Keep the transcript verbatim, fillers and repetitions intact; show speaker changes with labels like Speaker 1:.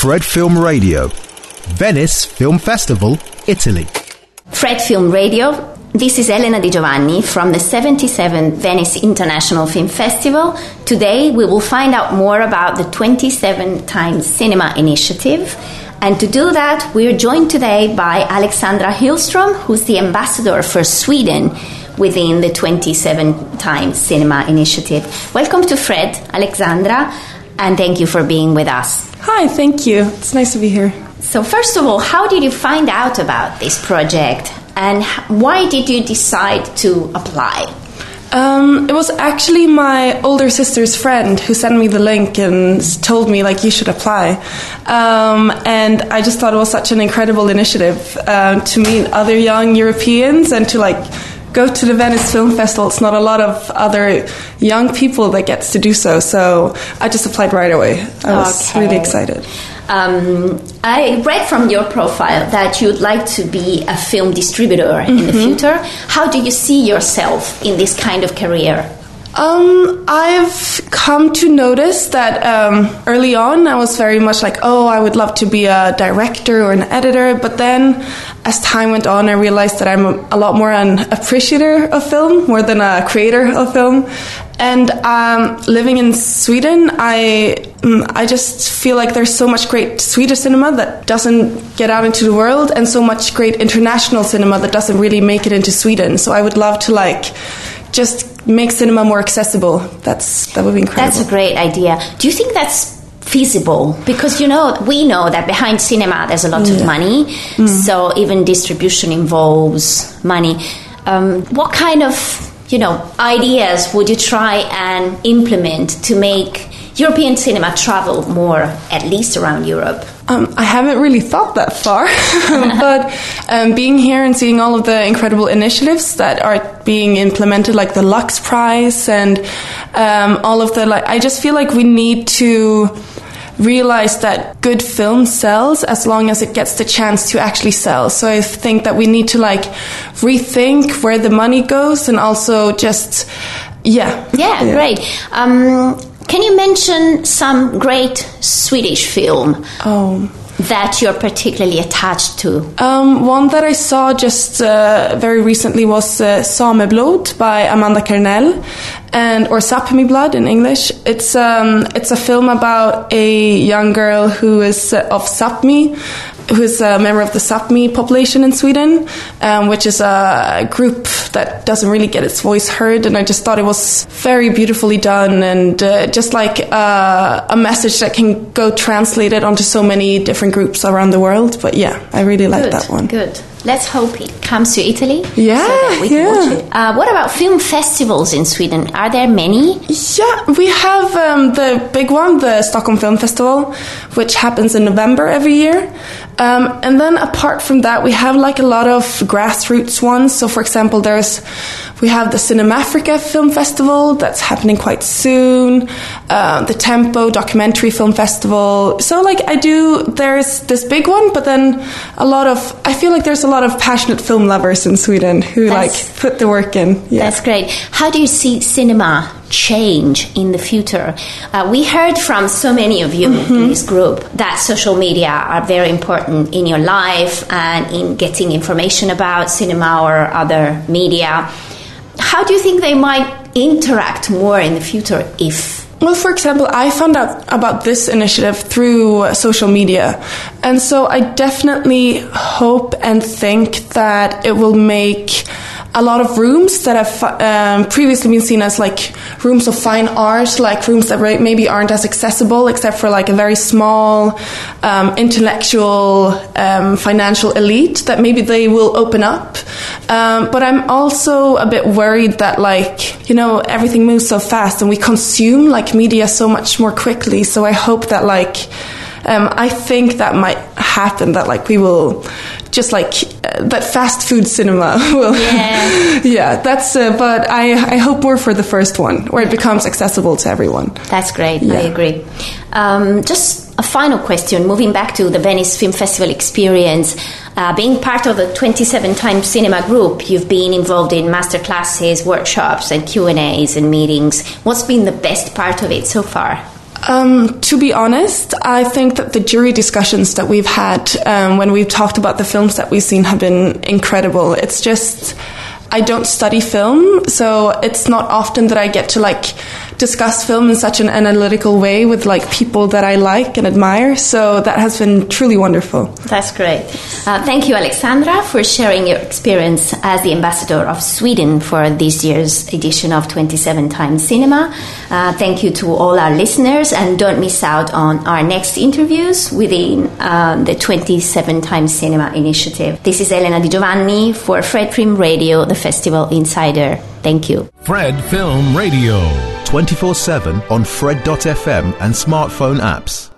Speaker 1: Fred Film Radio, Venice Film Festival, Italy.
Speaker 2: Fred Film Radio. This is Elena Di Giovanni from the seventy-seventh Venice International Film Festival. Today we will find out more about the twenty-seven Times Cinema Initiative. And to do that, we are joined today by Alexandra Hillstrom, who's the ambassador for Sweden within the twenty-seven Times Cinema Initiative. Welcome to Fred, Alexandra, and thank you for being with us.
Speaker 3: Hi, thank you. It's nice to be here.
Speaker 2: So first of all, how did you find out about this project? And why did you decide to apply?
Speaker 3: Um, it was actually my older sister's friend who sent me the link and told me, like, you should apply. Um, and I just thought it was such an incredible initiative uh, to meet other young Europeans and to, like, go to the Venice Film Festival. It's not a lot of other young people that gets to do so. So I just applied right away. I was okay. really excited.
Speaker 2: Um, I read from your profile that you'd like to be a film distributor mm-hmm. in the future. How do you see yourself in this kind of career?
Speaker 3: Um, I've come to notice that um, early on I was very much like, oh, I would love to be a director or an editor. But then as time went on, I realized that I'm a, a lot more an appreciator of film more than a creator of film. And um, living in Sweden, I I just feel like there's so much great Swedish cinema that doesn't get out into the world, and so much great international cinema that doesn't really make it into Sweden. So I would love to like just make cinema more accessible. That's that would be incredible.
Speaker 2: That's a great idea. Do you think that's feasible? Because, you know, we know that behind cinema there's a lot yeah. of money. Mm. So even distribution involves money. Um, what kind of you know, ideas would you try and implement to make European cinema travel more, at least around Europe?
Speaker 3: Um, I haven't really thought that far, but um, being here and seeing all of the incredible initiatives that are being implemented, like the Lux Prize and um, all of the, like, I just feel like we need to realize that good film sells as long as it gets the chance to actually sell. So I think that we need to like rethink where the money goes and also just, yeah.
Speaker 2: Yeah, yeah. Great. Um, can you mention some great Swedish film
Speaker 3: Oh.
Speaker 2: that you're particularly attached to?
Speaker 3: Um, one that I saw just uh, very recently was uh, Sameblod by Amanda Karnell, and or Sapmi Blood in English. It's um, it's a film about a young girl who is uh, of Sapmi, who is a member of the Sapmi population in Sweden, um, which is a group that doesn't really get its voice heard. And I just thought it was very beautifully done, and uh, just like uh, a message that can go translated onto so many different groups around the world. But yeah, I really like that one.
Speaker 2: Good. Let's hope it comes to Italy.
Speaker 3: Yeah,
Speaker 2: so that we can
Speaker 3: yeah.
Speaker 2: watch it. Uh, what about film festivals in Sweden? Are there many?
Speaker 3: Yeah, we have um, the big one, the Stockholm Film Festival, which happens in November every year. Um, and then apart from that, we have like a lot of grassroots ones. So for example, there's we have the Cinemafrica Film Festival that's happening quite soon, uh, the Tempo Documentary Film Festival. So like I do, there's this big one, but then a lot of, I feel like there's a lot of passionate film lovers in Sweden who that's, like put the work in. Yeah.
Speaker 2: That's great. How do you see cinema change in the future? Uh, we heard from so many of you mm-hmm. in this group that social media are very important in your life and in getting information about cinema or other media. How do you think they might interact more in the future if...
Speaker 3: Well, for example, I found out about this initiative through social media. And so I definitely hope and think that it will make a lot of rooms that have um, previously been seen as like rooms of fine art, like rooms that maybe aren't as accessible except for like a very small um, intellectual um, financial elite, that maybe they will open up. Um, but I'm also a bit worried that like, you know, everything moves so fast and we consume like media so much more quickly. So I hope that like Um, I think that might happen, that like we will just like uh, that fast food cinema will
Speaker 2: yeah,
Speaker 3: yeah that's uh, but I, I hope more for the first one where it becomes accessible to everyone.
Speaker 2: That's great.
Speaker 3: Yeah.
Speaker 2: I agree. Um, just a final question, moving back to the Venice Film Festival experience. Uh, being part of the twenty-seven Times Cinema group, you've been involved in masterclasses, workshops and Q and A's and meetings. What's been the best part of it so far?
Speaker 3: Um, to be honest, I think that the jury discussions that we've had um, when we've talked about the films that we've seen have been incredible. It's just, I don't study film, so it's not often that I get to like discuss film in such an analytical way with like people that I like and admire. So that has been truly wonderful.
Speaker 2: That's great. Uh, thank you, Alexandra, for sharing your experience as the ambassador of Sweden for this year's edition of twenty-seven Times Cinema. Uh, thank you to all our listeners, and don't miss out on our next interviews within uh, the twenty-seven Times Cinema initiative. This is Elena Di Giovanni for Fred Film Radio, the Festival Insider. Thank you.
Speaker 1: Fred Film Radio. twenty-four seven on Fred dot f m and smartphone apps.